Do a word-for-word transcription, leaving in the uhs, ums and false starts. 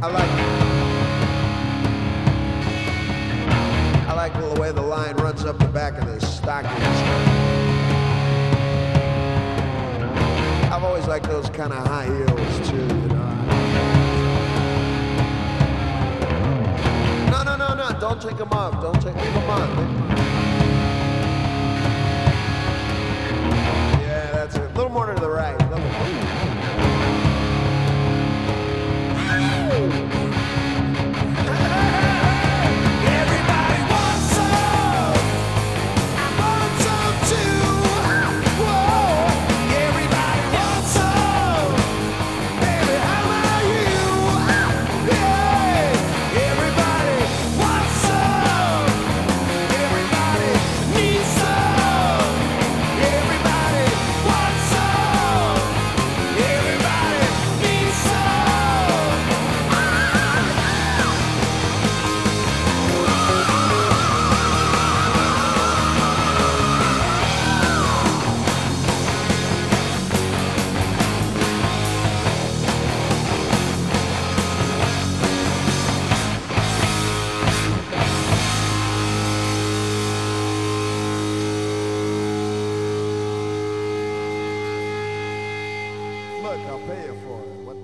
I like I like the way the line runs up the back of the stockings. I've always liked those kind of high heels too, you know. No, no, no, no, don't take them off. Don't take, leave them on. Leave them on. Yeah, that's it. A little more to the right. A little more. Look, I'll pay you for it. What